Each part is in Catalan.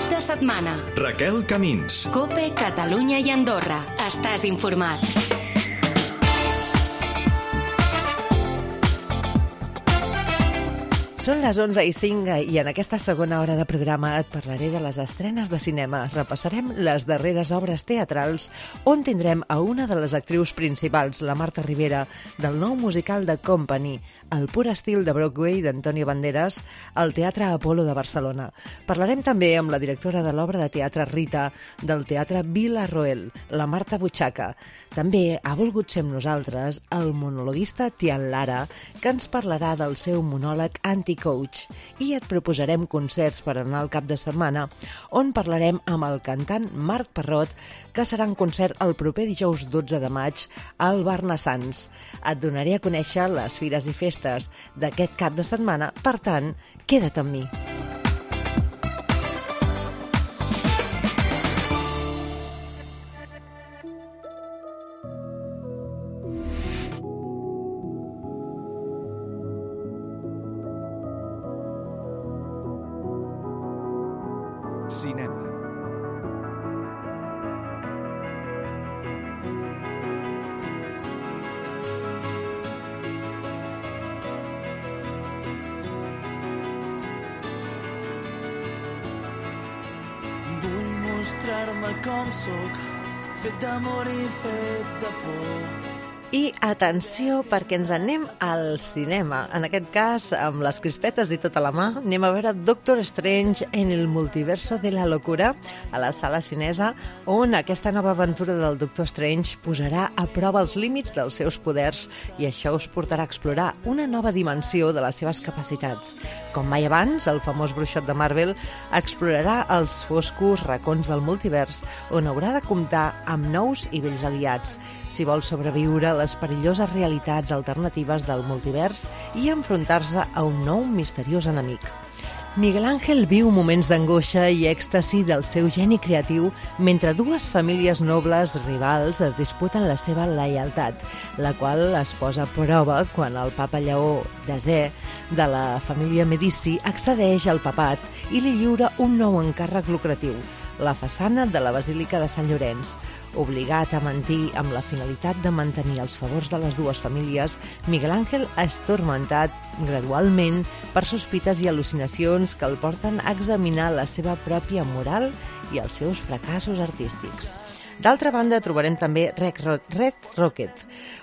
cap de setmana. Raquel Camins. COPE, Catalunya i Andorra. Estàs informat. Són les 11:05 i en aquesta segona hora de programa et parlaré de les estrenes de cinema. Repassarem les darreres obres teatrals on tindrem a una de les actrius principals, la Marta Rivera, del nou musical de Company, El pur estil de Broadway d'Antonio Banderas, al Teatre Apolo de Barcelona. Parlarem també amb la directora de l'obra de teatre Rita, del Teatre Vila Roel, la Marta Butxaca. També ha volgut ser amb nosaltres el monologuista Tian Lara, que ens parlarà del seu monòleg Anti-Coach. I et proposarem concerts per anar al cap de setmana, on parlarem amb el cantant Marc Parrot, que serà en concert el proper dijous 12 de maig al Barnassans. Et donaré a conèixer les fires i festes d'aquest cap de setmana, per tant, queda't amb mi. Cinema. Vull mostrar-me com sóc, fet d'amor i fet de por. I atenció, perquè ens anem al cinema. En aquest cas, amb les crispetes i tota la mà, anem a veure Doctor Strange en el multiverso de la locura a la sala cinesa, on aquesta nova aventura del Doctor Strange posarà a prova els límits dels seus poders i això us portarà a explorar una nova dimensió de les seves capacitats. Com mai abans, el famós bruixot de Marvel explorarà els foscos racons del multivers, on haurà de comptar amb nous i vells aliats si vol sobreviure a les perilloses realitats alternatives del multivers i enfrontar-se a un nou misteriós enemic. Miguel Ángel viu moments d'angoixa i èxtasi del seu geni creatiu mentre dues famílies nobles rivals es disputen la seva lleialtat, la qual es posa a prova quan el papa Lleó X de la família Medici accedeix al papat i li lliura un nou encàrrec lucratiu, la façana de la Basílica de Sant Llorenç. Obligat a mentir amb la finalitat de mantenir els favors de les dues famílies, Miguel Ángel és tormentat gradualment per sospites i al·lucinacions que el porten a examinar la seva pròpia moral i els seus fracassos artístics. D'altra banda, trobarem també Red Rocket,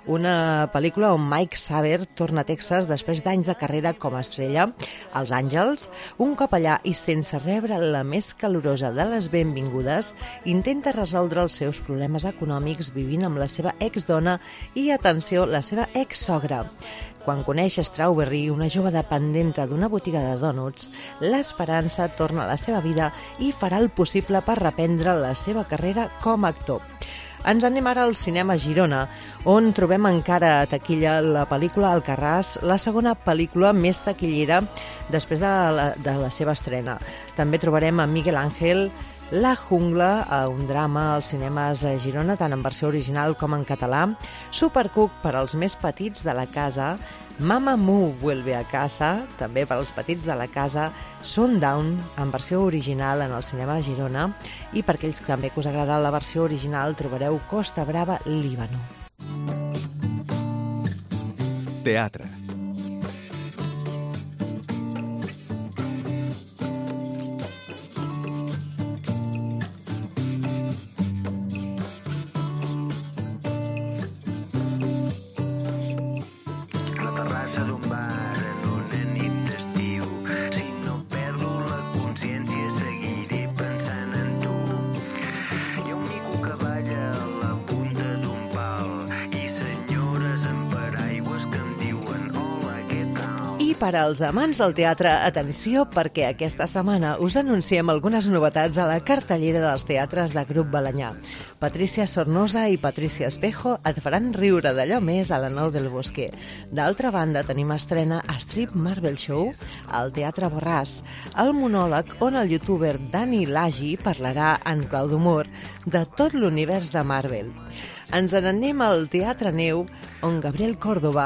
una pel·lícula on Mike Saber torna a Texas després d'anys de carrera com a estrella als Àngels. Un cop allà i sense rebre la més calorosa de les benvingudes, intenta resoldre els seus problemes econòmics vivint amb la seva exdona i, atenció, la seva exsogra. Quan coneix Strawberry, una jove dependenta d'una botiga de dònuts, l'esperança torna a la seva vida i farà el possible per reprendre la seva carrera com a actor. Ens anem ara al cinema Girona, on trobem encara a taquilla la pel·lícula Alcarràs, la segona pel·lícula més taquillera després de la seva estrena. També trobarem a Miguel Ángel, La Jungla, un drama als cinemes a Girona, tant en versió original com en català, Supercook per als més petits de la casa, Mama Mu vuelve a casa, també per als petits de la casa, Sundown, en versió original en el cinema a Girona, i per aquells que també us agrada la versió original trobareu Costa Brava, Líbano. Teatre. Per als amants del teatre, atenció, perquè aquesta setmana us anunciem algunes novetats a la cartellera dels teatres de Grup Balanyà. Patricia Sornosa i Patricia Espejo et faran riure d'allò més a la Nou del Bosquer. D'altra banda, tenim estrena a Strip Marvel Show al Teatre Borràs, el monòleg on el youtuber Dani Lagi parlarà en clau d'humor de tot l'univers de Marvel. Ens n'anem al Teatre Neu, on Gabriel Córdoba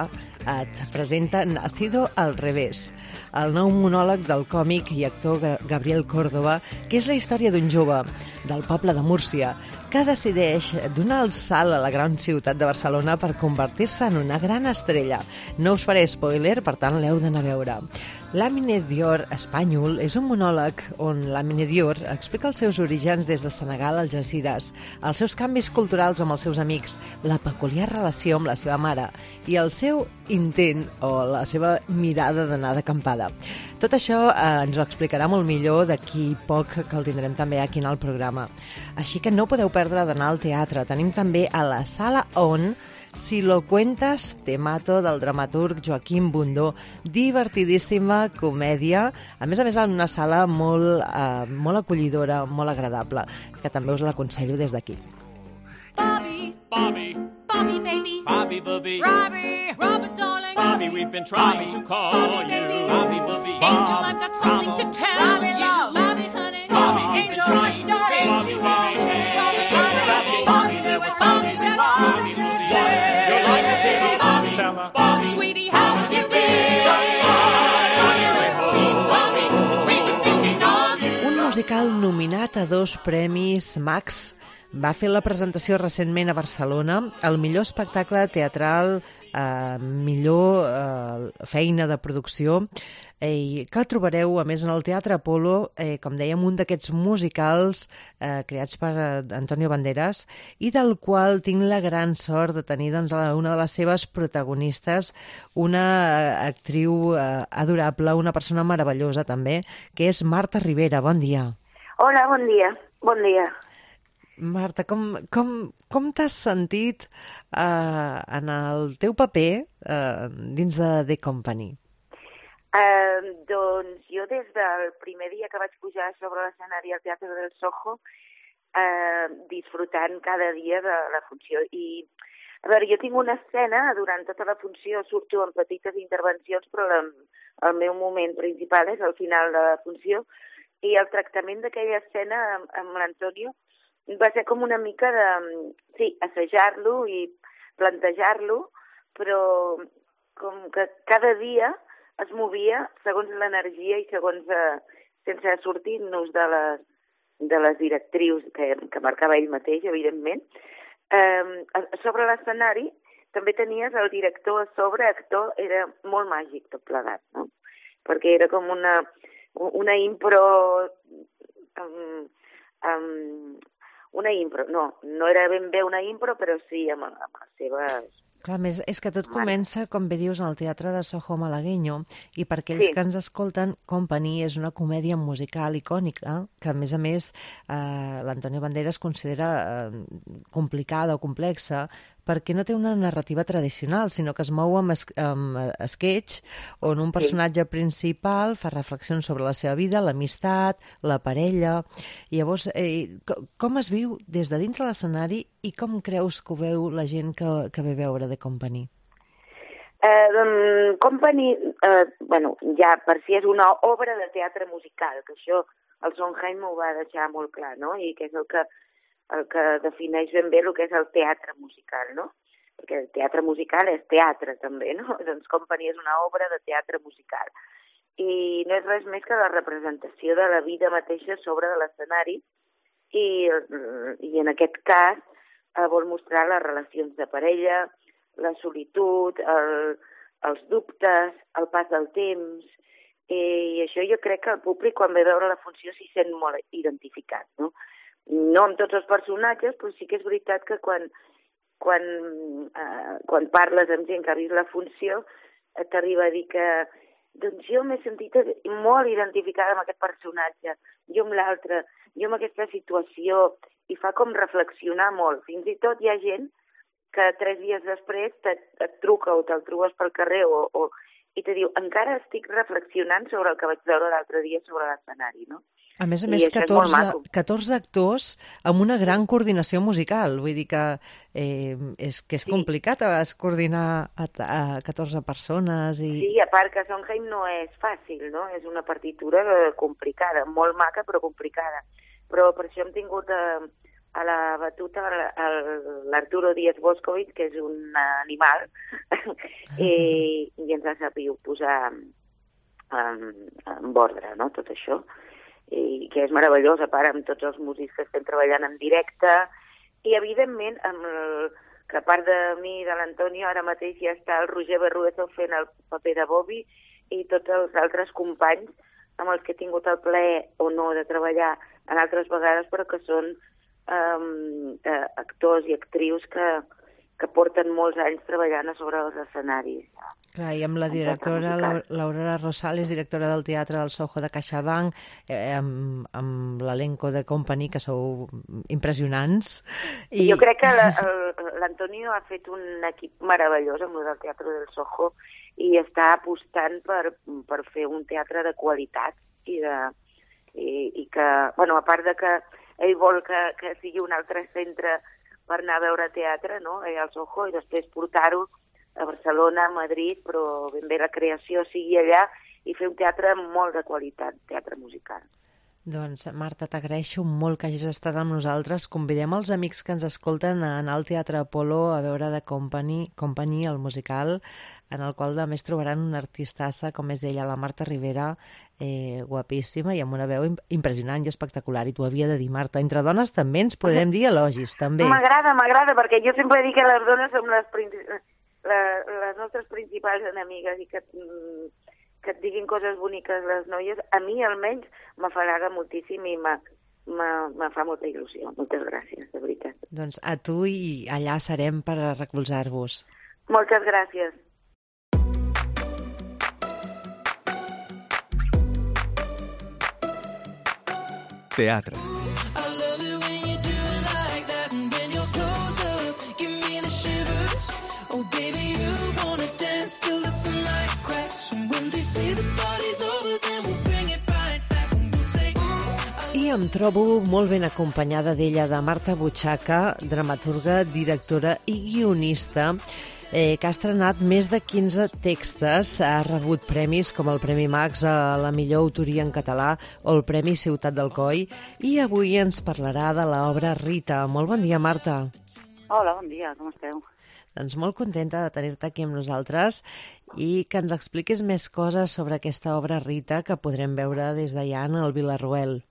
et presenta Nacido al revés, el nou monòleg del còmic i actor Gabriel Córdoba, que és la història d'un jove del poble de Múrcia que decideix donar el salt a la gran ciutat de Barcelona per convertir-se en una gran estrella. No us faré spoiler, per tant l'heu d'anar a veure. Lamine Dior Espanyol és un monòleg on Lamine Dior explica els seus orígens des de Senegal al Algesires, els seus canvis culturals amb els seus amics, la peculiar relació amb la seva mare i el seu intent o la seva mirada d'anar d'acampada. Tot això ens ho explicarà molt millor d'aquí poc, que el tindrem també aquí en el programa. Així que no podeu perdre d'anar al teatre. Tenim també a la Sala On Si lo cuentas, te mato, del dramaturg Joaquim Bundó. Divertidíssima comèdia, a més, en una sala molt acollidora, molt agradable, que també us l'aconsello des d'aquí. Bobby, Bobby, Bobby, baby, Bobby, Bobby, Robbie, Robert, darling, Bobby, we've been trying to call Bobby, you. baby. Bobby, Bobby, Angel, I've got something to tell Robbie, you. love. Bobby, honey, Bobby, Angel, trying to darling, reach you all day. Bobby, Asking Bobby, if there was Bobby, something Bobby, Bobby will say. Your life is busy, Bobby, fella. Bobby, sweetie, how have you been? Bobby, we've been thinking of you. Un musical nominat a 2 premis Max va fer la presentació recentment a Barcelona, el millor espectacle teatral, millor feina de producció, que trobareu, a més, en el Teatre Apolo, com dèiem, un d'aquests musicals creats per Antonio Banderas i del qual tinc la gran sort de tenir una de les seves protagonistes, una actriu adorable, una persona meravellosa també, que és Marta Ribera. Bon dia. Hola, bon dia. Bon dia. Marta, com t'has sentit en el teu paper dins de The Company? Doncs jo des del primer dia que vaig pujar sobre l'escenari al Teatre del Soho, disfrutant cada dia de la funció. I, a veure, jo tinc una escena, durant tota la funció surto en petites intervencions, però el meu moment principal és al final de la funció, i el tractament d'aquella escena amb l'Antonio va ser com una mica de, sí, assajar-lo i plantejar-lo, però com que cada dia es movia segons l'energia i segons, sense sortir-nos de les directrius que marcava ell mateix, evidentment. Sobre l'escenari també tenies el director a sobre, actor, era molt màgic tot plegat, no? Perquè era com una impro... Una impro, no era ben bé una impro, però sí amb les seves... Clar, més, és que tot comença, com bé dius, en el Teatre de Soho malagueño, i per aquells que ens escolten, Company és una comèdia musical icònica que, a més, l'Antonio Banderas considera complicada o complexa perquè no té una narrativa tradicional, sinó que es mou amb sketch, on un personatge principal fa reflexions sobre la seva vida, l'amistat, la parella. Llavors, com es viu des de dintre l'escenari i com creus que ho veu la gent que ve a veure The Company? Company, bueno, ja per si és una obra de teatre musical, que això el Sondheim ho va deixar molt clar, no? I que és el que defineix ben bé el que és el teatre musical, no? Perquè el teatre musical és teatre, també, no? Doncs Company és una obra de teatre musical. I no és res més que la representació de la vida mateixa sobre de l'escenari i en aquest cas vol mostrar les relacions de parella, la solitud, els dubtes, el pas del temps, i això jo crec que el públic quan ve a veure la funció s'hi sent molt identificat, no? No amb tots els personatges, però sí que és veritat que quan parles amb gent que ha vist la funció t'arriba a dir que doncs jo m'he sentit molt identificada amb aquest personatge, jo amb l'altre, jo amb aquesta situació, i fa com reflexionar molt. Fins i tot hi ha gent que 3 dies després et truca o te'l trobes pel carrer i te diu, encara estic reflexionant sobre el que vaig veure l'altre dia sobre l'escenari, no? A més, 14 actors amb una gran coordinació musical. Vull dir que és complicat coordinar a 14 persones. Sí, a part que Sondheim no és fàcil, no? És una partitura complicada, molt maca però complicada. Però per això hem tingut a la batuta l'Arturo Díaz Boscovich, que és un animal, i ens ha sabut posar en ordre, no?, tot això, i que és meravellós, a part amb tots els músics que estem treballant en directe, i evidentment, que a part de mi i de l'Antonio, ara mateix ja està el Roger Berruezo fent el paper de Bobby, i tots els altres companys amb els que he tingut el plaer o no de treballar en altres vegades, però que són actors i actrius que porten molts anys treballant a sobre els escenaris. Clar, i amb la directora, l'Aurora Rosales, directora del Teatre del Soho de CaixaBank, amb l'elenco de Company, que sou impressionants. Jo crec que l'Antonio ha fet un equip meravellós amb el del Teatre del Soho i està apostant per fer un teatre de qualitat i que, bueno, a part de que ell vol que sigui un altre centre per anar a veure teatre, no?, al Soho, i després portar-ho a Barcelona, a Madrid, però ben bé la creació sigui allà i fer un teatre molt de qualitat, teatre musical. Doncs, Marta, t'agraeixo molt que hagis estat amb nosaltres. Convidem els amics que ens escolten a anar al Teatre Apolo a veure de Company, el musical, en el qual a més trobaran una artistassa com és ella, la Marta Rivera, guapíssima i amb una veu impressionant i espectacular. I t'ho havia de dir, Marta. Entre dones també ens podem dir elogis, també. M'agrada, perquè jo sempre dic que les dones som les nostres principals enemigues i que et diguin coses boniques les noies, a mi almenys m'afalaga moltíssim i me fa molta il·lusió. Moltes gràcies, de veritat. Doncs a tu i allà serem per recolzar-vos. Moltes gràcies. Teatre. I em trobo molt ben acompanyada d'ella, de Marta Butxaca, dramaturga, directora i guionista, que ha estrenat més de 15 textos, ha rebut premis com el Premi Max a la millor autoria en català o el Premi Ciutat d'Alcoi, i avui ens parlarà de l'obra Rita. Molt bon dia, Marta. Hola, bon dia, com esteu? Doncs molt contenta de tenir-te aquí amb nosaltres i que ens expliquis més coses sobre aquesta obra Rita que podrem veure des d'allà en el Vilarruel.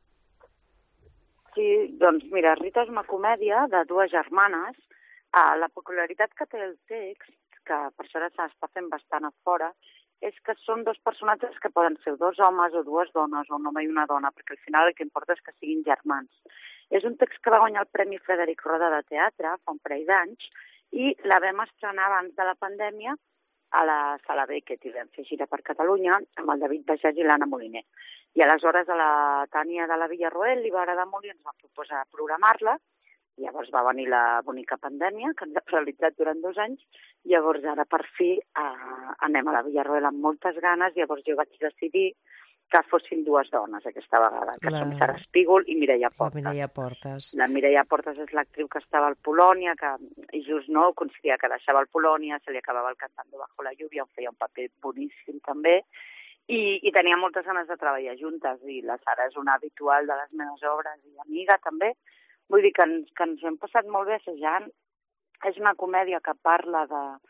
Sí, doncs mira, Rita és una comèdia de dues germanes. La peculiaritat que té el text, que per això ara s'està fent bastant a fora, és que són dos personatges que poden ser dos homes o dues dones, o un home i una dona, perquè al final el que importa és que siguin germans. És un text que va guanyar el Premi Frederic Roda de Teatre fa un parell d'anys i la vam estrenar abans de la pandèmia a la Sala Beckett i vam fer gira per Catalunya amb el David Bages i l'Anna Moliner. I aleshores a la Tània de la Villarroel li va agradar molt i ens va proposar programar-la. Llavors va venir la bonica pandèmia, que ens ha paralitzat durant 2 anys. Llavors ara per fi anem a la Villarroel amb moltes ganes. Llavors jo vaig decidir que fossin dues dones aquesta vegada, que són Sara Espígol i Mireia Portes. La Mireia Portes és l'actriu que estava al Polònia, que just no coincidia que deixava el Polònia, se li acabava el Cantando bajo la lluvia, on feia un paper boníssim també, i tenia moltes ganes de treballar juntes, i la Sara és una habitual de les meves obres i amiga també. Vull dir que ens hem passat molt bé assajant. És una comèdia que parla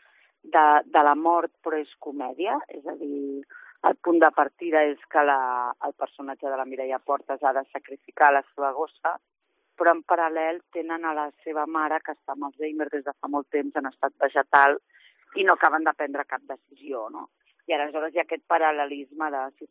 de la mort, però és comèdia, és a dir, el punt de partida és que el personatge de la Mireia Portes ha de sacrificar la seva gossa, però en paral·lel tenen a la seva mare, que està amb Alzheimer des de fa molt temps en estat vegetal, i no acaben de prendre cap decisió, no? I aleshores hi ha aquest paral·lelisme de si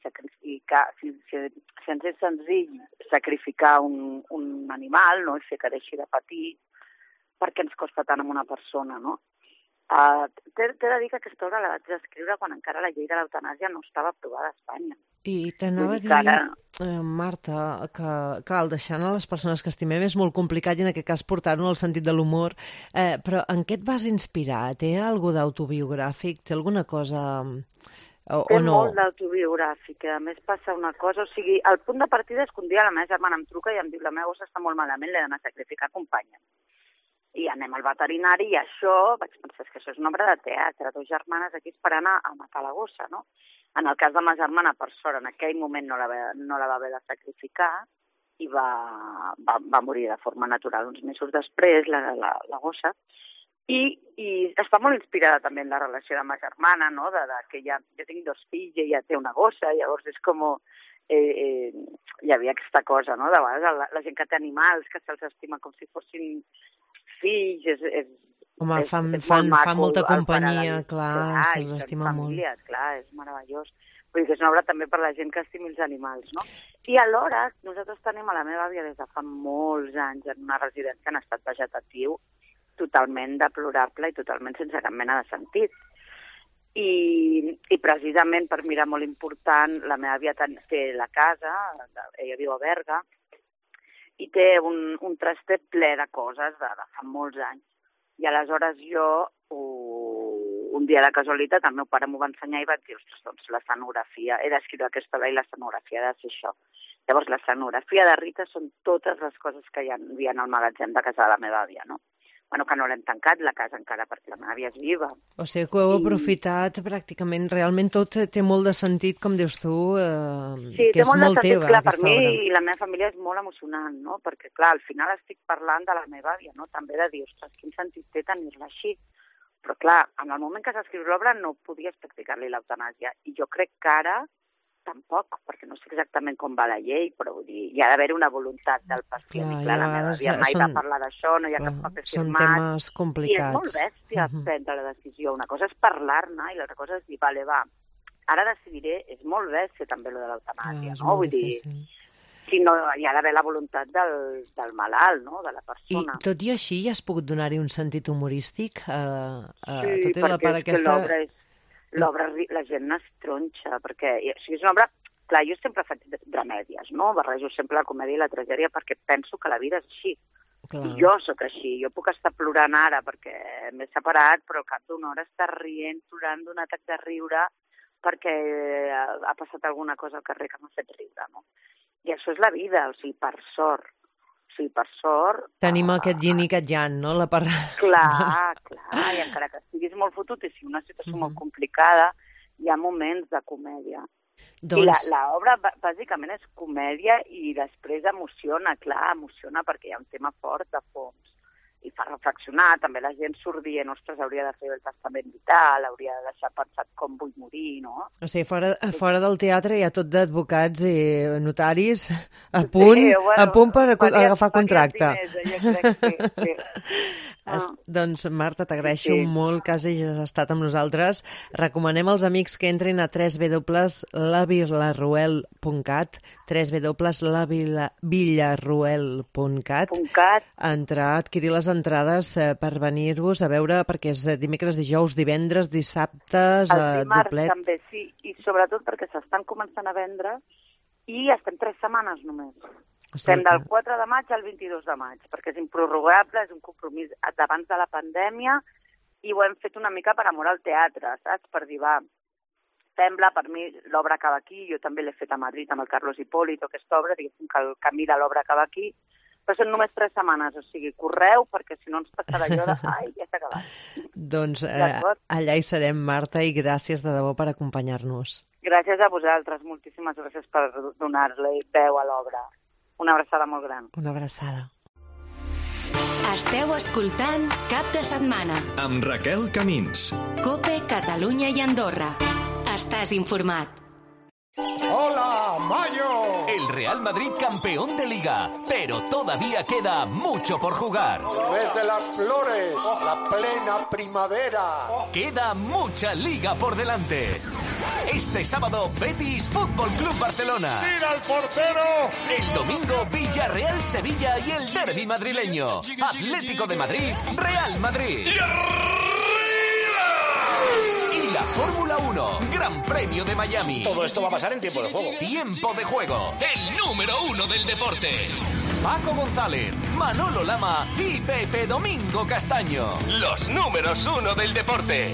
ens és senzill sacrificar un animal, no? I fer que deixi de patir, per què ens costa tant amb una persona, no? T'he de dir que aquesta obra la vaig escriure quan encara la llei de l'eutanàsia no estava aprovada a Espanya. I t'anava a dir, Marta, que clar, el deixant a les persones que estimem és molt complicat i en aquest cas portar-ho al sentit de l'humor, però en què et vas inspirar? Té alguna d'autobiogràfic? Té alguna cosa o no? Té molt d'autobiogràfic. A més passa una cosa, o sigui, el punt de partida és que un dia la meva germana em truca i em diu la meva gossa està molt malament, l'he d'anar a sacrificar, acompanya'm. I anem al veterinari i això, vaig pensar que això és una obra de teatre, dues germanes aquí esperant a matar la gossa, no? En el cas de ma germana, per sort, en aquell moment no la va haver de sacrificar i va morir de forma natural uns mesos després, la gossa. I està molt inspirada també en la relació de ma germana, no? Que jo tinc 2 fills i ella té una gossa, llavors és com... hi havia aquesta cosa, no? De vegades la gent que té animals, que se'ls estima com si fossin fills, Home, fan molta companyia, clar, se'ls estima molt. Clar, és meravellós. Vull dir que és una obra també per la gent que estimi els animals, no? I alhora, nosaltres tenim a la meva àvia des de fa molts anys en una residència en estat vegetatiu totalment deplorable i totalment sense cap mena de sentit. I precisament, per mi era molt important, la meva àvia té la casa, ella viu a Berga, i té un traster ple de coses de fa molts anys. I aleshores jo, un dia de casualitat, el meu pare m'ho va ensenyar i vaig dir, ostres, doncs l'escenografia, he d'escriure aquesta obra i l'escenografia ha de ser això. Llavors, l'escenografia de Rita són totes les coses que hi havia al magatzem de casa de la meva àvia, no? Bueno, que no l'hem tancat, la casa encara, perquè la meva àvia és viva. O sigui que ho heu aprofitat pràcticament, realment tot té molt de sentit, com dius tu, que és molt teva, clar, aquesta obra. Per obra. mi i la meva família és molt emocionant, no? Perquè, clar, al final estic parlant de la meva àvia, no? També de dir, ostres, quin sentit té tenir-la així. Però, clar, en el moment que s'escriu l'obra no podies practicar-li l'eutanàsia. I jo crec que ara tampoc, perquè no sé exactament com va la llei, però vull dir, hi ha d'haver una voluntat del pacient. I clar, la meva àvia mai va parlar d'això, no hi ha cap paper firmat. Són temes complicats. I és molt bèstia prendre la decisió. Una cosa és parlar-ne i l'altra cosa és dir, vale, va, ara decidiré, és molt bèstia també lo de l'eutanàsia, no? Vull dir, si no, hi ha d'haver la voluntat del malalt, no?, de la persona. I tot i així has pogut donar-hi un sentit humorístic? Sí, perquè és que l'obra la gent n'estronxa, perquè és una obra... Clar, jo sempre faig dramèdies, no? Barrejo sempre la comèdia i la tragèdia perquè penso que la vida és així. Clar. I jo sóc així. Jo puc estar plorant ara perquè m'he separat, però al cap d'una hora estar rient, plorant d'un atac de riure perquè ha passat alguna cosa al carrer que m'ha fet riure, no? I això és la vida, o sigui, per sort. Tenim aquest yin i aquest yang, no? Clar, i encara que estiguis molt fotut i si una situació molt complicada, hi ha moments de comèdia. I l'obra bàsicament és comèdia i després emociona perquè hi ha un tema fort de fons i fa reflexionar, també la gent surt dient, ostres, hauria de fer el testament vital, hauria de deixar pensat com vull morir, no? O sigui, fora del teatre hi ha tot d'advocats i notaris a punt per agafar contracte. Sí. Doncs, Marta, t'agraeixo molt que hagis estat amb nosaltres. Recomanem als amics que entrin a www.lavilaruel.cat www.lavilaruel.cat entrar a adquirir les entrades per venir-vos a veure, perquè és dimecres, dijous, divendres, dissabtes, el dimarts doblet. També, sí, i sobretot perquè s'estan començant a vendre i estem 3 setmanes només. Estem del 4 de maig al 22 de maig, perquè és improrrogable, és un compromís d'abans de la pandèmia i ho hem fet una mica per amor al teatre, saps? Per dir, va, fem-la, per mi l'obra acaba aquí, jo també l'he fet a Madrid amb el Carlos Hipólito, aquesta obra, diguéssim que el camí de l'obra acaba aquí, però són només 3 setmanes, o sigui, correu, perquè si no ens passarà allò de, ai, ja s'ha acabat. Doncs allà hi serem, Marta, i gràcies de debò per acompanyar-nos. Gràcies a vosaltres, moltíssimes gràcies per donar-li veu a l'obra. Una abraçada molt gran. Una abraçada. Esteu escoltant Cap de Setmana. Amb Raquel Camins. COPE, Catalunya i Andorra. Estàs informat. ¡Hola, Mayo! El Real Madrid campeón de Liga, pero todavía queda mucho por jugar. Mes de las flores, la plena primavera. Queda mucha Liga por delante. Este sábado, Betis Fútbol Club Barcelona. ¡Mira el portero! El domingo, Villarreal Sevilla y el derbi madrileño. Atlético de Madrid, Real Madrid. Y la Fórmula 1, Gran Premio de Miami. Todo esto va a pasar en tiempo de juego. Tiempo de juego, el número 1 del deporte. Paco González, Manolo Lama y Pepe Domingo Castaño. Los números 1 del deporte.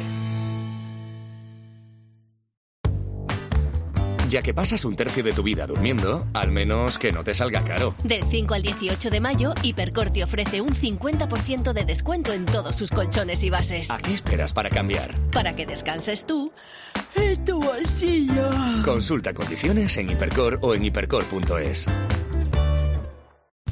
Ya que pasas un tercio de tu vida durmiendo, al menos que no te salga caro. Del 5 al 18 de mayo, Hipercor te ofrece un 50% de descuento en todos sus colchones y bases. ¿A qué esperas para cambiar? Para que descanses tú en tu bolsillo. Consulta condiciones en Hipercor o en hipercor.es.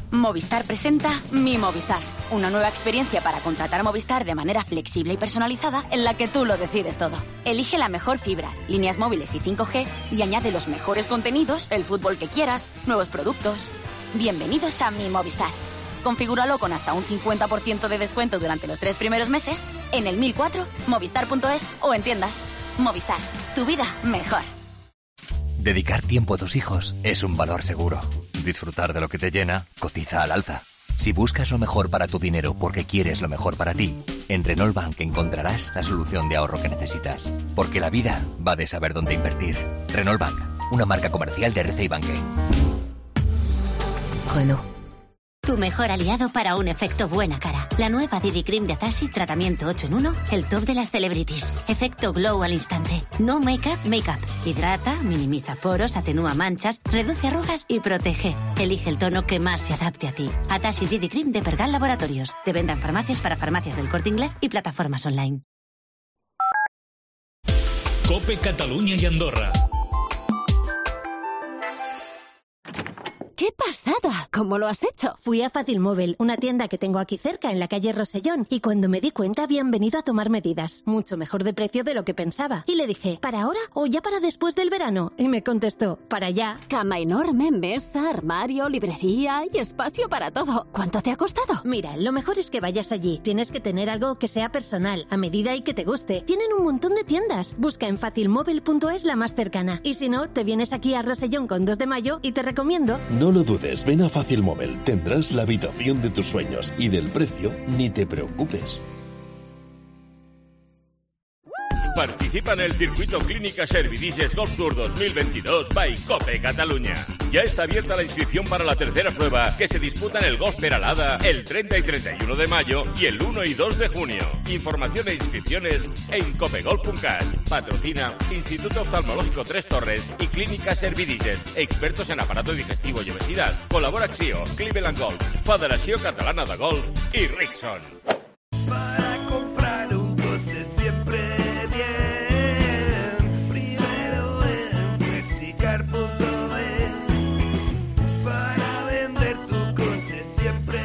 Movistar presenta Mi Movistar, una nueva experiencia para contratar Movistar de manera flexible y personalizada en la que tú lo decides todo. Elige la mejor fibra, líneas móviles y 5G y añade los mejores contenidos, el fútbol que quieras, nuevos productos. Bienvenidos a Mi Movistar. Configúralo con hasta un 50% de descuento durante los 3 primeros meses en el 1004, movistar.es o en tiendas. Movistar, tu vida mejor. Dedicar tiempo a tus hijos es un valor seguro. Disfrutar de lo que te llena, cotiza al alza. Si buscas lo mejor para tu dinero porque quieres lo mejor para ti, en Renault Bank encontrarás la solución de ahorro que necesitas. Porque la vida va de saber dónde invertir. Renault Bank, una marca comercial de RCI Banking. Renault. Tu mejor aliado para un efecto buena cara. La nueva Didi Cream de Atashi, tratamiento 8 en 1, el top de las celebrities. Efecto glow al instante. No make-up, make-up. Hidrata, minimiza poros, atenúa manchas, reduce arrugas y protege. Elige el tono que más se adapte a ti. Atashi Didi Cream de Pergal Laboratorios. De venta en farmacias para farmacias del Corte Inglés y plataformas online. COPE Cataluña y Andorra. ¡Qué pasada! ¿Cómo lo has hecho? Fui a Fácil Móvil, una tienda que tengo aquí cerca, en la calle Rosellón, y cuando me di cuenta habían venido a tomar medidas. Mucho mejor de precio de lo que pensaba. Y le dije, ¿para ahora o ya para después del verano? Y me contestó, para ya. Cama enorme, mesa, armario, librería y espacio para todo. ¿Cuánto te ha costado? Mira, lo mejor es que vayas allí. Tienes que tener algo que sea personal, a medida y que te guste. Tienen un montón de tiendas. Busca en facilmóvil.es la más cercana. Y si no, te vienes aquí a Rosellón con 2 de mayo y te recomiendo... No lo dudes, ven a Fácil Móvil. Tendrás la habitación de tus sueños y del precio ni te preocupes. Participa en el circuito Clínica Servidices Golf Tour 2022 by COPE Cataluña. Ya está abierta la inscripción para la tercera prueba que se disputa en el Golf Peralada el 30 y 31 de mayo y el 1 y 2 de junio. Información e inscripciones en copegolf.cat. Patrocina Instituto Oftalmológico Tres Torres y Clínica Servidices, expertos en aparato digestivo y obesidad. Colabora Xio, Cleveland Golf, Federació Catalana de Golf y Rickson. Para comprar un coche siempre para vender tu coche siempre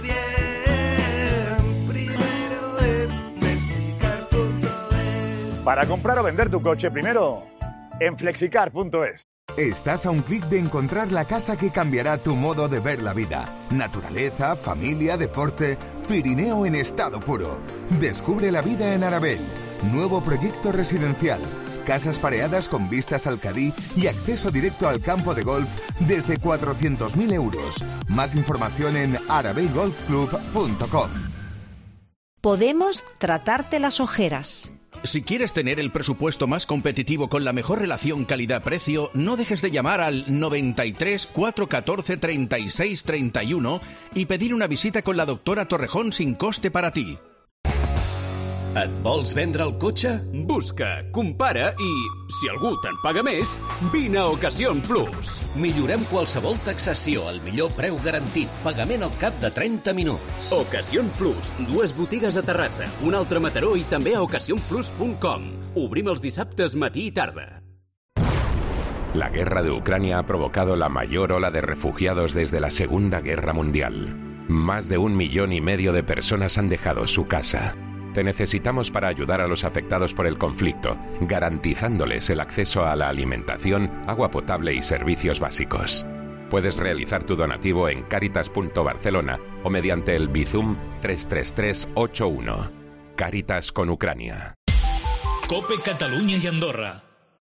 bien. Primero en Flexicar.es. Para comprar o vender tu coche, primero en Flexicar.es. Estás a un clic de encontrar la casa que cambiará tu modo de ver la vida. Naturaleza, familia, deporte. Pirineo en estado puro. Descubre la vida en Arabell. Nuevo proyecto residencial. Casas pareadas con vistas al Cadí y acceso directo al campo de golf desde 400.000 euros. Más información en arabellgolfclub.com. Podemos tratarte las ojeras. Si quieres tener el presupuesto más competitivo con la mejor relación calidad-precio, no dejes de llamar al 93 414 36 31 y pedir una visita con la doctora Torrejón sin coste para ti. Et vols vendre el cotxe? Busca, compara i, si algú te'n paga més, vine a Ocasión Plus. Millorem qualsevol taxació al millor preu garantit, pagament al cap de 30 minuts. Ocasión Plus, 2 botigues a Terrassa, una altra a Mataró i també a ocasiónplus.com. Obrim els dissabtes matí i tarda. La guerra de Ucrania ha provocado la mayor ola de refugiados desde la Segunda Guerra Mundial. Más de 1,5 millones de personas han dejado su casa. Te necesitamos para ayudar a los afectados por el conflicto, garantizándoles el acceso a la alimentación, agua potable y servicios básicos. Puedes realizar tu donativo en Caritas.Barcelona o mediante el Bizum 33381. Caritas con Ucrania. COPE Catalunya i Andorra.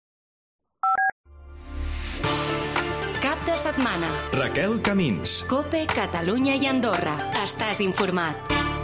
Cap de setmana. Raquel Camins. COPE Catalunya i Andorra. Estàs informat.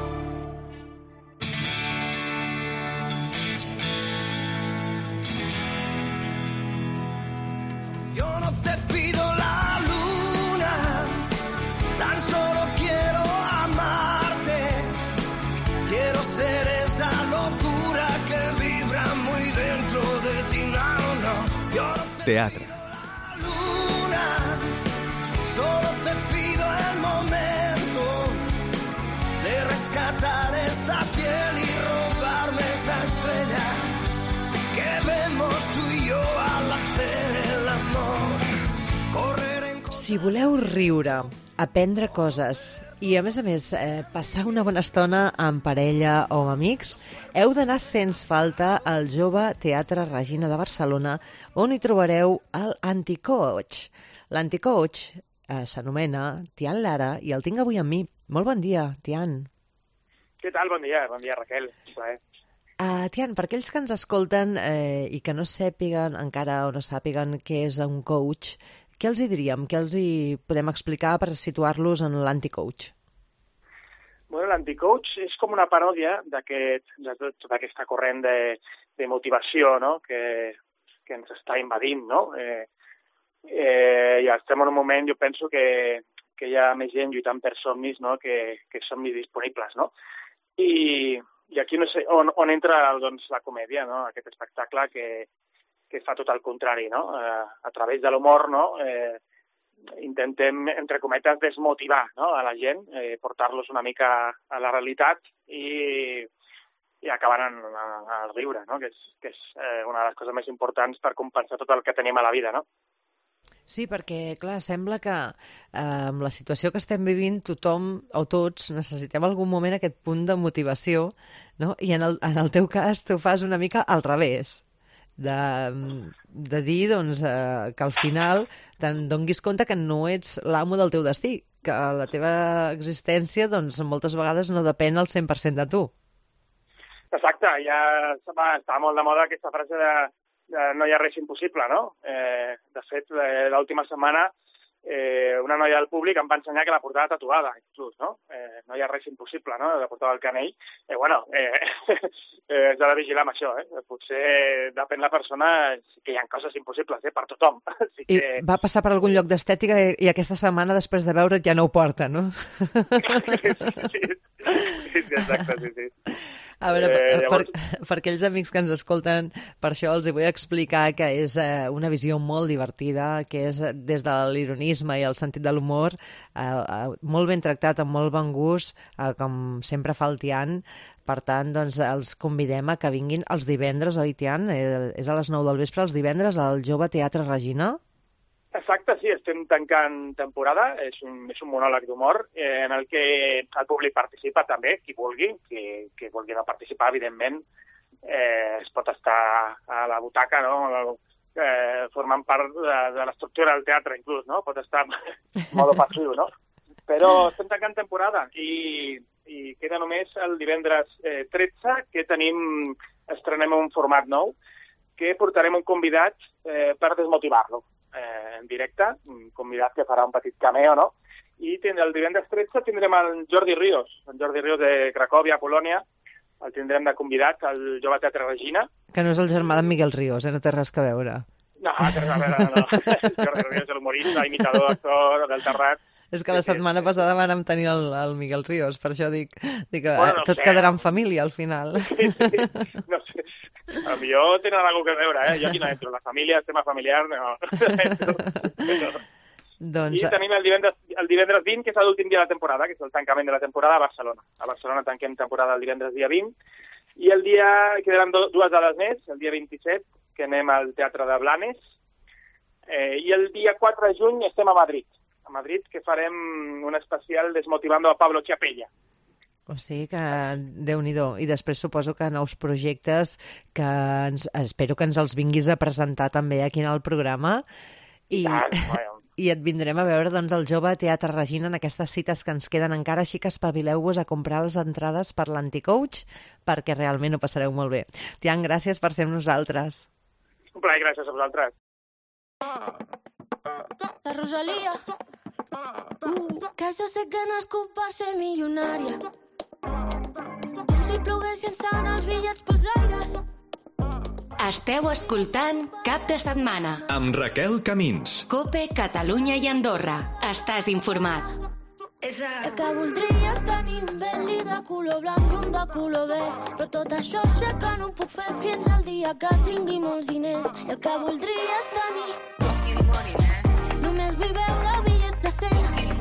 Yo no te pido la luna, tan solo quiero amarte. Quiero ser esa locura que vibra muy dentro de ti. No, no, yo no te Teatre. pido la luna, solo te pido el momento de rescatar esta piel y robarme esa estrella que vemos tú y yo al hacer el amor. Si voleu riure, aprendre coses i, a més, passar una bona estona amb parella o amb amics, heu d'anar sens falta al Jove Teatre Regina de Barcelona, on hi trobareu l'Anticoach. L'Anticoach s'anomena Tian Lara i el tinc avui amb mi. Molt bon dia, Tian. Què tal? Bon dia, Raquel. Tian, per aquells que ens escolten i que no sàpiguen encara o no sàpiguen què és un coach, què els hi diríem? Què els hi podem explicar per situar-los en l'anticoach? Bueno, l'anticoach és com una paròdia d'aquesta corrent de motivació, no? que ens està invadint, no? I estem en un moment, jo penso que hi ha més gent lluitant per somnis, no? que somnis disponibles, no? I aquí no sé on entra doncs, la comèdia, no? Aquest espectacle que fa tot el contrari, no? A través de l'humor, no? Intentem, entre cometes, desmotivar, no? A la gent, portar-los una mica a la realitat i acabar al riure, no? Que és una de les coses més importants per compensar tot el que tenim a la vida, no? Sí, perquè, clar, sembla que amb la situació que estem vivint tothom o tots necessitem algun moment aquest punt de motivació, no? I en el teu cas tu fas una mica al revés, de dir doncs, que al final te'n donis compte que no ets l'amo del teu destí, que la teva existència doncs, moltes vegades no depèn al 100% de tu. Exacte, ja està molt de moda aquesta frase de no hi ha res impossible, no? De fet, l'última setmana una noia del públic em va ensenyar que la portava tatuada, inclús, no? No hi ha res impossible, no? La portava al canell. Has de vigilar amb això, Potser depèn la persona, que hi ha coses impossibles, per tothom. Així que... I va passar per algun lloc d'estètica i aquesta setmana, després de veure't, ja no ho porta, no? Sí, exacte, sí. A veure, per aquells amics que ens escolten, per això els vull explicar que és una visió molt divertida, que és des de l'ironisme i el sentit de l'humor, molt ben tractat, amb molt bon gust, com sempre fa el Tian. Per tant, doncs, els convidem a que vinguin els divendres, oi, Tian? És a les 9 del vespre, els divendres, al Jove Teatre Regina. Exacte, sí, estem tancant temporada, és un monòleg d'humor en el que el públic participa també, qui vulgui no participar, evidentment, es pot estar a la butaca, no? Formant part de l'estructura del teatre, inclús, no? Pot estar en modo passiu, no? Però estem tancant temporada i queda només el divendres 13, que estrenem un format nou, que portarem un convidat per desmotivar-lo. En directe, un convidat que farà un petit cameo, no? I el divendres 13 tindrem el Jordi Ríos de Cracòvia, Polònia, el tindrem de convidat al Jove Teatre Regina. Que no és el germà d'en Miguel Ríos, no té res a veure. No. Jordi Ríos, l'humorista, imitador, actor del Terrat. És que la setmana passada vam tenir el Miguel Ríos, per això dic que tot quedarà en família al final. Sí. No sé. A mi tenen alguna cosa a veure, Jo aquí no entro. La família, el tema familiar, no. Doncs... I tenim el divendres 20, que és l'últim dia de la temporada, que és el tancament de la temporada a Barcelona. A Barcelona tanquem temporada el divendres dia 20. I el dia, quedaran dues dades més, el dia 27, que anem al Teatre de Blanes. I el dia 4 de juny estem a Madrid, que farem un especial desmotivando a Pablo Chiapella. O sigui que, Déu-n'hi-do. I després suposo que nous projectes que espero que ens els vinguis a presentar també aquí en el programa. I et vindrem a veure doncs, el Jove Teatre Regina en aquestes cites que ens queden encara, així que espavileu-vos a comprar les entrades per l'Anticoach perquè realment ho passareu molt bé. Tian, gràcies per ser amb nosaltres. Un plaer, gràcies a vosaltres. La Rosalía, que jo sé que no és culpa ser milionària, com si ploguessin sant els bitllets pels aires. Esteu escoltant Cap de Setmana amb Raquel Camins. COPE Catalunya i Andorra. Estàs informat. El que voldria és tenir un Bentley de color blanc i un de color verd, però tot això sé que no ho puc fer fins al dia que tingui molts diners. I el que voldria és tenir només vull veure bitllets de 100.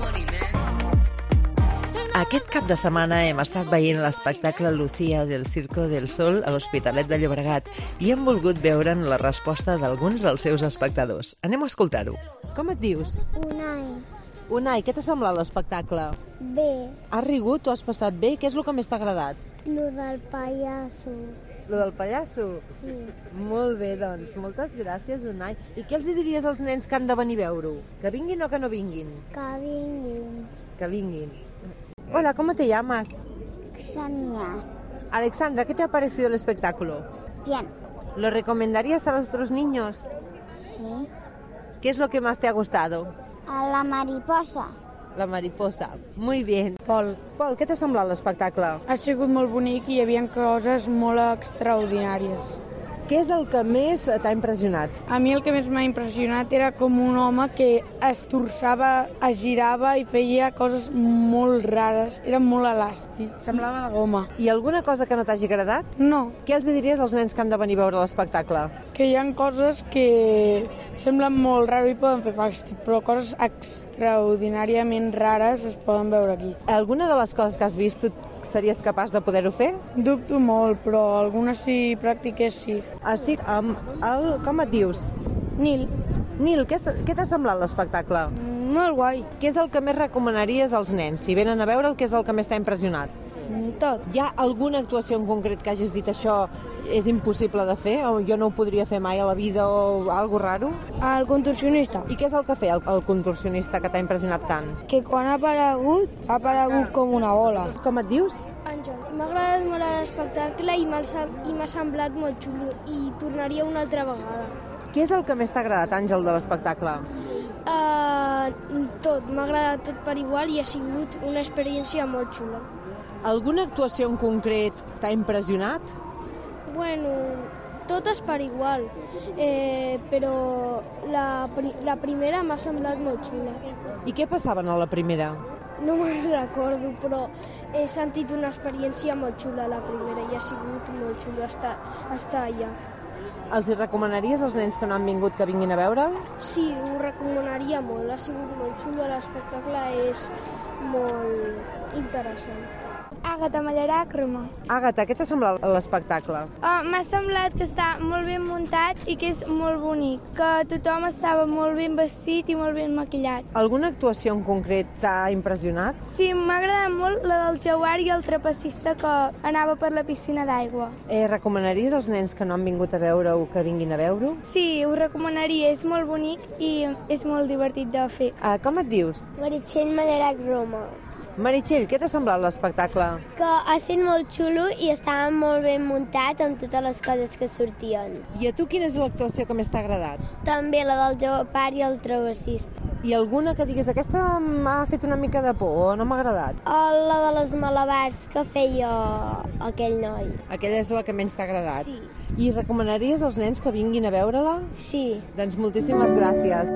Aquest cap de setmana hem estat veient l'espectacle Lucía del Circo del Sol a l'Hospitalet de Llobregat i hem volgut veure'n la resposta d'alguns dels seus espectadors. Anem a escoltar-ho. Com et dius? Unai. Unai, què t'ha semblat l'espectacle? Bé, Has rigut? T'ho has passat bé? Què és el que més t'ha agradat? lo del pallasso. Lo del pallasso? Sí. Molt bé, doncs. Moltes gràcies, Unai. I què els hi diries als nens que han de venir a veure-ho? Que vinguin o que no vinguin? Que vinguin. Que vinguin. Hola, ¿cómo te llamas? Xania. Alexandra, ¿qué te ha parecido el espectáculo? Bien. ¿Lo recomendarías a los otros niños? Sí. ¿Qué es lo que más te ha gustado? A la mariposa. La mariposa. Muy bien. Pol, què t'ha semblat l'espectacle? Ha sigut molt bonic i hi havia coses molt extraordinàries. Què és el que més t'ha impressionat? A mi el que més m'ha impressionat era com un home que es torçava, es girava i feia coses molt rares. Era molt elàstic, semblava de goma. I alguna cosa que no t'hagi agradat? No. Què els diries als nens que han de venir a veure l'espectacle? Que hi ha coses que semblen molt rares i poden fer fàstic, però coses extraordinàriament rares es poden veure aquí. Alguna de les coses que has vist tu series capaç de poder-ho fer? Dubto molt, però algunes si practiqués sí. Estic amb el... Com et dius? Nil. Nil, què t'ha semblat l'espectacle? Molt guai. Què és el que més recomanaries als nens? Si venen a veure, què és el que més t'ha impressionat? Tot. Hi ha alguna actuació en concret que hagis dit això és impossible de fer o jo no ho podria fer mai a la vida o algo raro? El contorsionista. I què és el que feia el contorsionista que t'ha impressionat tant? Que quan ha aparegut com una bola. Com et dius? Àngel. M'ha agradat molt l'espectacle i m'ha semblat molt xulo i tornaria una altra vegada. Què és el que més t'ha agradat, Àngel, de l'espectacle? Tot. M'ha agradat tot per igual i ha sigut una experiència molt xula. Alguna actuació en concret t'ha impressionat? Bueno, totes per igual, però la primera m'ha semblat molt xula. I què passaven a la primera? No me'n recordo, però he sentit una experiència molt xula a la primera i ha sigut molt xulo estar allà. Els hi recomanaries als nens que no han vingut que vinguin a veure'l? Sí, ho recomanaria molt. Ha sigut molt xulo, l'espectacle és molt interessant. Àgata Mallarac, Roma. Àgata, què t'ha semblat l'espectacle? M'ha semblat que està molt ben muntat i que és molt bonic, que tothom estava molt ben vestit i molt ben maquillat. Alguna actuació en concret t'ha impressionat? Sí, m'ha agradat molt la del jaguar i el trapecista que anava per la piscina d'aigua. Recomanaries als nens que no han vingut a veure-ho que vinguin a veure-ho? Sí, ho recomanaria, és molt bonic i és molt divertit de fer. Com et dius? Meritxell Mallarac, Roma. Meritxell, què t'ha semblat l'espectacle? Que ha estat molt xulo i estava molt ben muntat amb totes les coses que sortien. I a tu quina és l'actuació que més t'ha agradat? També la del jaguar i el travessista. I alguna que digues, aquesta m'ha fet una mica de por o no m'ha agradat? La de les malabars que feia aquell noi. Aquella és la que menys t'ha agradat? Sí. I recomanaries als nens que vinguin a veure-la? Sí. Doncs moltíssimes gràcies.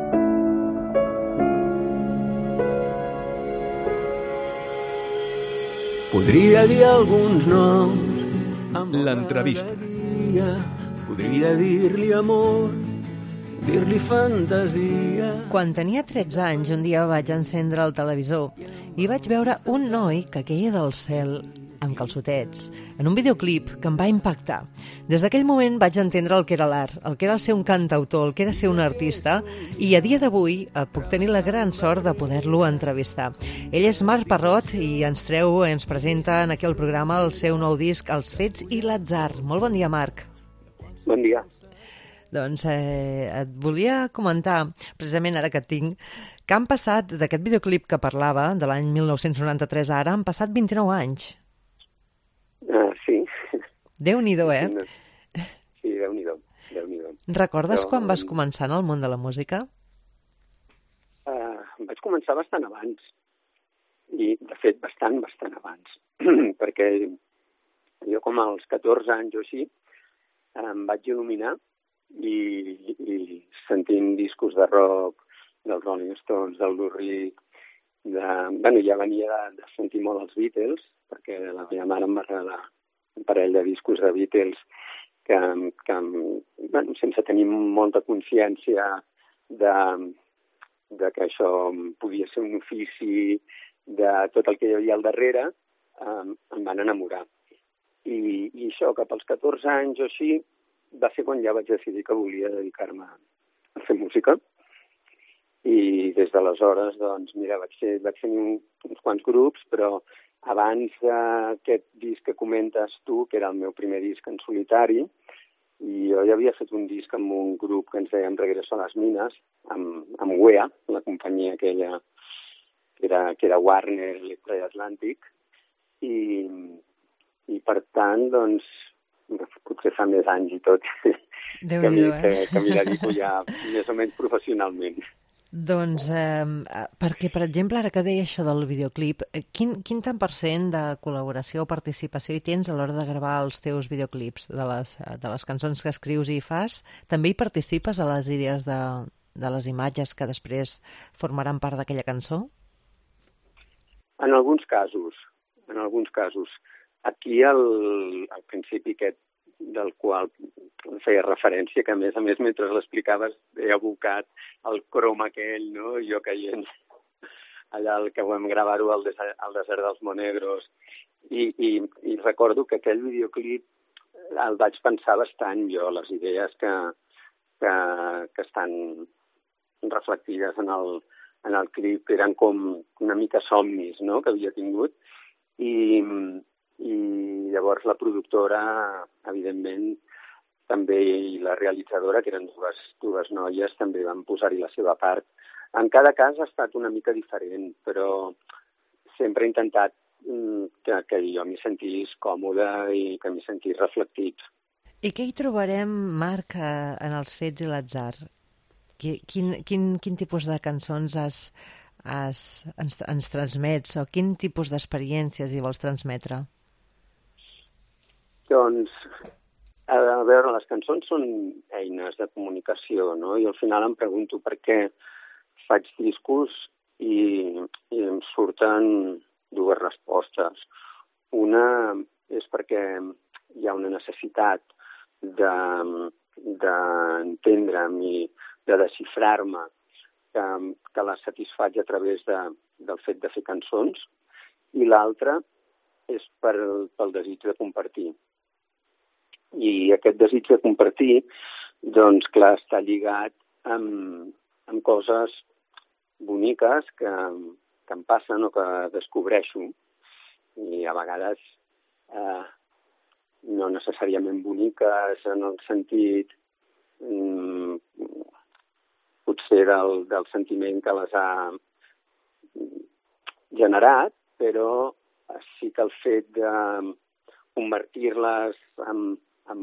Podria dir alguns noms. L'entrevista. Podria dir-li amor, dir-li fantasia. Quan tenia 13 anys, un dia vaig encendre el televisor i vaig veure un noi que queia del cel amb calçotets, en un videoclip que em va impactar. Des d'aquell moment vaig entendre el que era l'art, el que era ser un cantautor, el que era ser un artista, i a dia d'avui puc tenir la gran sort de poder-lo entrevistar. Ell és Marc Parrot i ens presenta en aquí el programa el seu nou disc, Els fets i l'atzar. Molt bon dia, Marc. Bon dia. Doncs et volia comentar, precisament ara que et tinc, que han passat d'aquest videoclip que parlava, de l'any 1993 ara, han passat 29 anys. Sí. Déu-n'hi-do, Sí, Déu-n'hi-do. Recordes quan vas començar en el món de la música? Vaig començar bastant abans. I, de fet, bastant abans. Perquè jo com als 14 anys o així em vaig il·luminar i sentint discos de rock dels Rolling Stones, del Lou Reed, ja venia de sentir molt els Beatles, perquè la meva mare em va regalar un parell de discos de Beatles que sense tenir molta consciència de que això podia ser un ofici, de tot el que hi havia al darrere, em van enamorar. I això, cap als 14 anys o així, va ser quan ja vaig decidir que volia dedicar-me a fer música. i des d'aleshores, doncs, mira, vaig tenir uns quants grups, però abans d'aquest disc que comentes tu, que era el meu primer disc en solitari, i jo ja havia fet un disc amb un grup que ens dèiem Regreso a las Minas, amb UEA, la companyia aquella que era Warner, Electra i Atlantic, i per tant, doncs, potser fa més anys i tot que m'hi dedico ja més o menys professionalment. Doncs, perquè, per exemple, ara que deia això del videoclip, quin tant % de col·laboració o participació hi tens a l'hora de gravar els teus videoclips de les cançons que escrius i fas? També hi participes a les idees de les imatges que després formaran part d'aquella cançó? En alguns casos. Aquí, al principi aquest del qual feia referència, que a més, mentre l'explicaves, he abocat el crom aquell, no? Jo caient allà que vam gravar-ho al desert dels Monegros. I recordo que aquell videoclip el vaig pensar bastant jo, les idees que estan reflectides en el clip eren com una mica somnis, no?, que havia tingut. I llavors la productora, evidentment, també, i la realitzadora, que eren dues noies, també van posar-hi la seva part. En cada cas ha estat una mica diferent, però sempre he intentat que jo m'hi sentís còmode i que m'hi sentís reflectit. I què hi trobarem, Marc, en els Fets i l'atzar? Quin tipus de cançons ens transmets, o quin tipus d'experiències hi vols transmetre? Doncs, a veure, les cançons són eines de comunicació, no? I al final em pregunto per què faig discos i em surten dues respostes. Una és perquè hi ha una necessitat d'entendre'm i de desxifrar-me, que la satisfaig a través del fet de fer cançons, i l'altra és pel desig de compartir. I aquest desig de compartir, doncs, clar, està lligat amb coses boniques que em passen o que descobreixo, i a vegades no necessàriament boniques en el sentit potser del sentiment que les ha generat, però sí que el fet de convertir-les en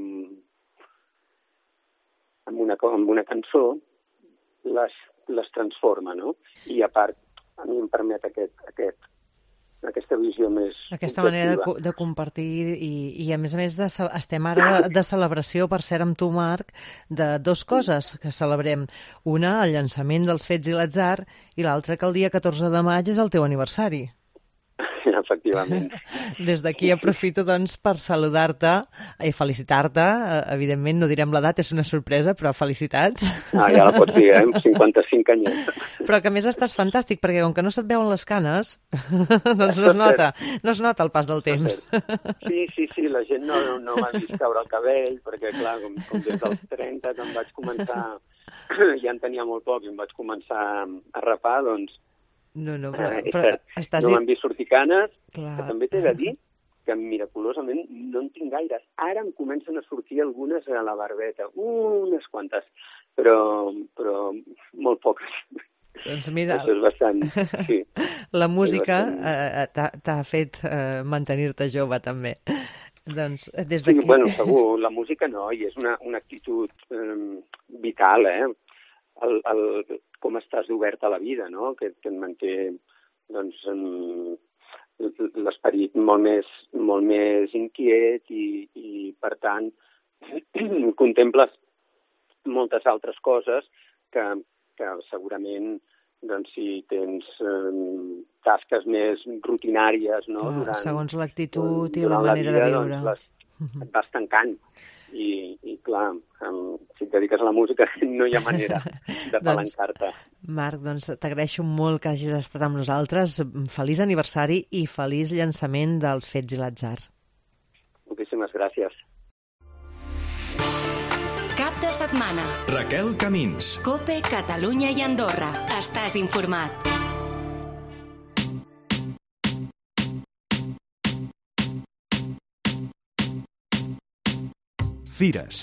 una cançó les transforma, no? I a part, a mi em permet aquesta visió més aquesta manera de compartir i a més estem ara de celebració, per cert, amb tu, Marc, de dues coses que celebrem. Una, el llançament dels Fets i l'atzar, i l'altra que el dia 14 de maig és el teu aniversari. Efectivament. Des d'aquí aprofito, doncs, per saludar-te i felicitar-te. Evidentment, no direm l'edat, és una sorpresa, però felicitats. Ja la pots dir, 55 anys. Però que a més estàs fantàstic, perquè com que no se't veuen les canes, doncs no es nota el pas del temps. Sí, la gent no m'ha vist caure el cabell, perquè, clar, com des dels 30 que em vaig començar, ja en tenia molt poc, i em vaig començar a rapar, doncs, No m'han vist sortir canes, que també t'he de dir que miraculosament no en tinc gaires. Ara em comencen a sortir algunes a la barbeta, unes quantes, però molt poques. Doncs mira, això és bastant, sí. La música t'ha fet mantenir-te jove també. Doncs, des d'aquí... Sí, bueno, segur, la música no, i és una actitud vital, com estàs obert a la vida, no? Que et manté, doncs, l'esperit molt més inquiet i per tant, contemples moltes altres coses que segurament, doncs, si tens tasques més rutinàries, no? Segons l'actitud i la manera de viure. Doncs, et vas tancant. I clar, si et dediques a la música no hi ha manera de palancar-te. Marc, doncs t'agraeixo molt que hagis estat amb nosaltres. Feliç aniversari i feliç llançament dels Fets i l'atzar. Moltíssimes gràcies. Cap de setmana. Raquel Camins. COPE, Catalunya i Andorra. Estàs informat. Fires.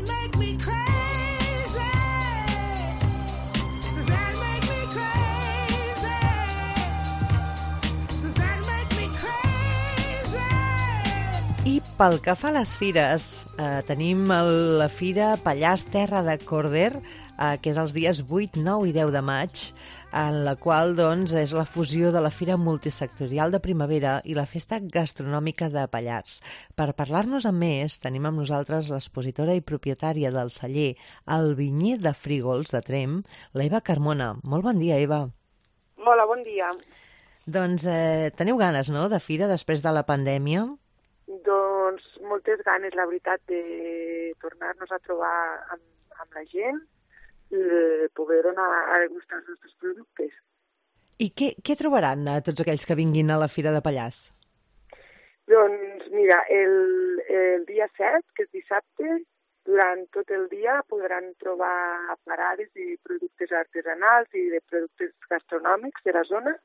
I pel que fa a les fires, tenim la Fira Pallars Terra de Corder, que és els dies 8, 9 i 10 de maig, en la qual doncs, és la fusió de la Fira Multisectorial de Primavera i la Festa Gastronòmica de Pallars. Per parlar-nos amb més, tenim amb nosaltres l'expositora i propietària del celler El Vinyer de Frígols de Tremp, l'Eva Carmona. Molt bon dia, Eva. Hola, bon dia. Doncs teniu ganes, no?, de fira després de la pandèmia? Doncs moltes ganes, la veritat, de tornar-nos a trobar amb la gent i de poder donar a degustar els nostres productes. I què trobaran a tots aquells que vinguin a la Fira de Pallars? Doncs mira, el dia 7, que és dissabte, durant tot el dia podran trobar parades de productes artesanals i de productes gastronòmics de la zona.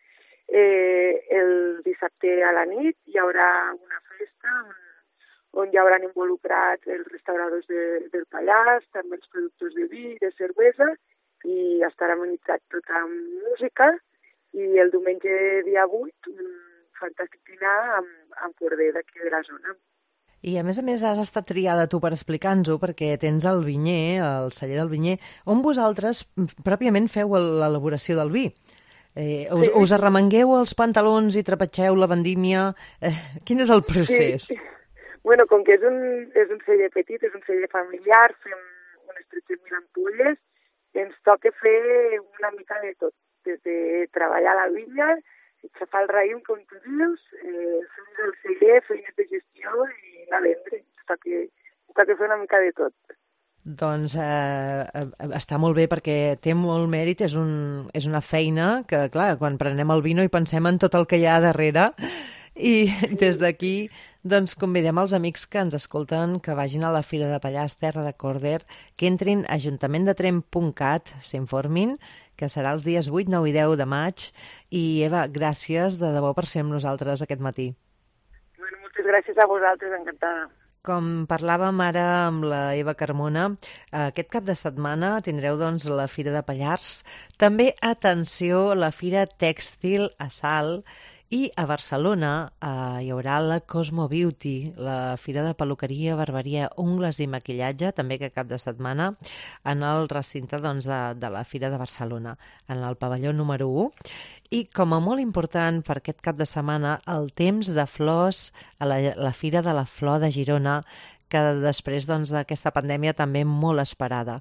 El dissabte a la nit hi haurà una festa on hi hauran involucrats els restauradors del Pallars, també els productors de vi i de cervesa, i estarà amenitzat tot amb música, i el diumenge dia 8 un fantàstic dinar amb corder d'aquí de la zona. I a més has estat triada tu per explicar-nos-ho, perquè tens el vinyer, el celler del vinyer, on vosaltres pròpiament feu l'elaboració del vi. Us arremangueu els pantalons i trepitgeu la vendímia? Quin és el procés? Sí. Bueno, com que és un celler petit, és un celler familiar, fem unes 13.000 ampolles, ens toca fer una mica de tot, des de treballar la vinya, xafar el raïm, com tu dius, feines del celler, feines de gestió i anar a vendre. Ens toca fer una mica de tot. Doncs està molt bé perquè té molt mèrit, és una feina que, clar, quan prenem el vi no hi pensem en tot el que hi ha darrere, i des d'aquí doncs convidem els amics que ens escolten que vagin a la Fira de Pallars Terra de Corder, que entrin a ajuntamentdetremp.cat, s'informin, que serà els dies 8, 9 i 10 de maig. I Eva, gràcies de debò per ser amb nosaltres aquest matí. Bueno, moltes gràcies a vosaltres, encantada. Com parlàvem ara amb la Eva Carmona, aquest cap de setmana tindreu doncs la Fira de Pallars. També, atenció, la Fira Tèxtil a Salt, i a Barcelona hi haurà la Cosmo Beauty, la Fira de Peluqueria, Barberia, Ungles i Maquillatge, també aquest cap de setmana, en el recinte doncs, de la Fira de Barcelona, en el pavelló número 1. I com a molt important per aquest cap de setmana, el temps de flors a la Fira de la Flor de Girona, que després doncs, d'aquesta pandèmia també molt esperada.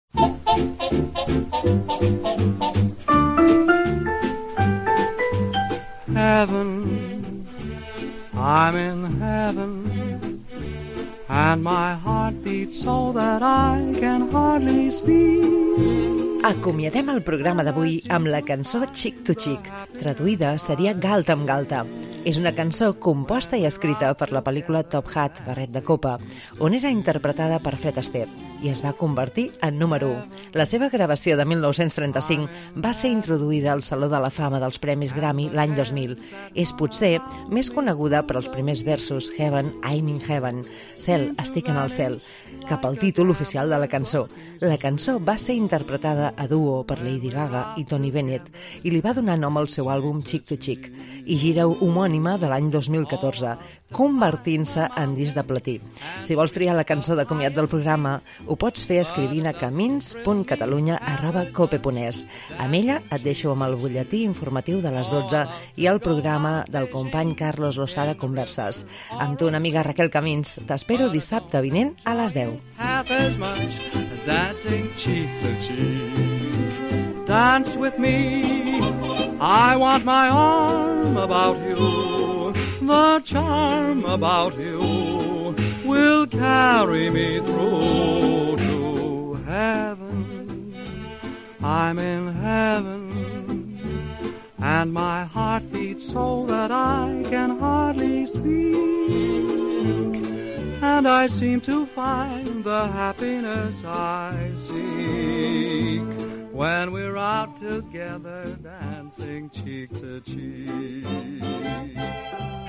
Heaven, I'm in heaven, and my heart beats so that I can hardly speak. Acomiadem el programa d'avui amb la cançó Chick to Chick. Traduïda seria Galta amb Galta. És una cançó composta i escrita per la pel·lícula Top Hat, Barret de Copa, on era interpretada per Fred Astaire i es va convertir en número 1. La seva gravació de 1935 va ser introduïda al Saló de la Fama dels Premis Grammy l'any 2000. És potser més coneguda per als primers versos Heaven, I'm in Heaven, Cel, estic en el cel, cap al títol oficial de la cançó. La cançó va ser interpretada a duo per Lady Gaga i Tony Bennett i li va donar nom al seu àlbum Chick to Chick i gira homònima de l'any 2014, convertint-se en disc de platí. Si vols triar la cançó de comiat del programa, ho pots fer escrivint a camins.catalunya@cope.es. Amb ella et deixo amb el butlletí informatiu de les 12 i el programa del company Carlos Losada Converses. Amb tu, una amiga Raquel Camins. T'espero dissabte vinent a les 10. Half as much as dancing cheek to cheek. Dance with me, I want my arm about you. The charm about you will carry me through to heaven. I'm in heaven, and my heart beats so that I can hardly speak. and I seem to find the happiness I seek when we're out together dancing cheek to cheek.